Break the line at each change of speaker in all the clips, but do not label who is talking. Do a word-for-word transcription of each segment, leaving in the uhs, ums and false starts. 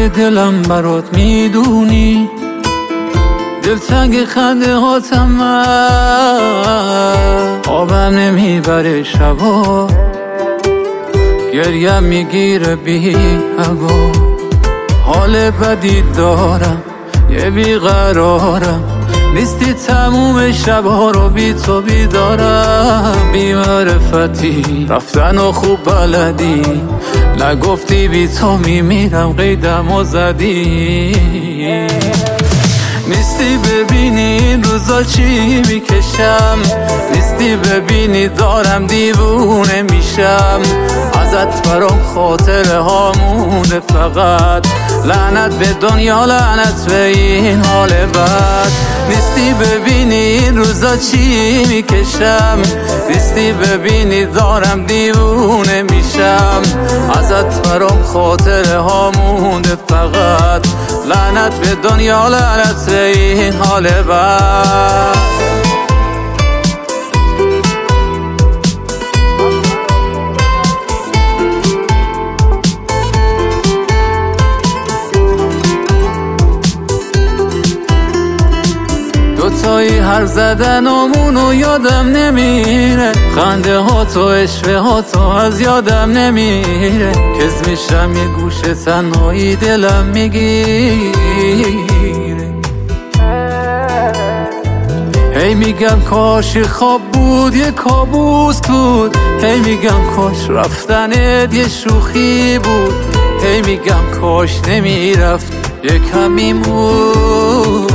های دلم برات میدونی، دلتنگ خنده هاتم من، خوابم نمیبره شبا، گریم میگیره بی هوا. حال بدی دارم یه بیقرارم، نیستی تموم شبها رو بی تو بیدارم. بی معرفتی رفتن و خوب بلدی، نگفتی بی تو میمیرم قیدم و زدی. نیستی ببینی این روزا چی میکشم، نیستی ببینی دارم دیوونه میشم. ازت برام خاطره ها مونده فقط، لعنت به دنیا لعنت به این حال بد. نیستی ببینی این روزا چی میکشم، نیستی ببینی دارم دیوونه میشم. ازت برام خاطره ها مونده فقط، لعنت به دنیا لعنت به این حال بد. دوتایی هر زدنامونو یادم نمیره، خنده ها تو عشوه ها تو از یادم نمیره. کز میشم یه گوشه تنهایی دلم میگیره. هی میگم کاش خواب بود یه کابوس بود، هی میگم کاش رفتنت یه شوخی بود، هی میگم کاش نمیرفت یه کمی بود.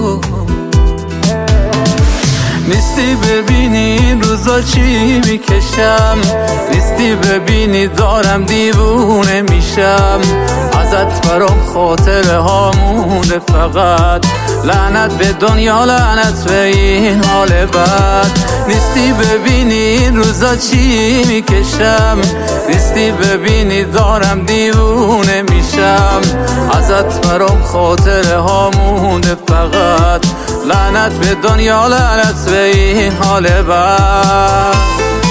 نیستی ببینی این روزا چی میکشم، نیستی ببینی دارم دیوونه میشم. ازت برام خاطره ها مونده فقط، لعنت به دنیا لعنت به این حال بد. نیستی ببینی این روزا چی میکشم، نیستی ببینی دارم دیوونه میشم. ازت برام خاطره ها مونده فقط، لعنت به دنیا لعنت به این حال بد.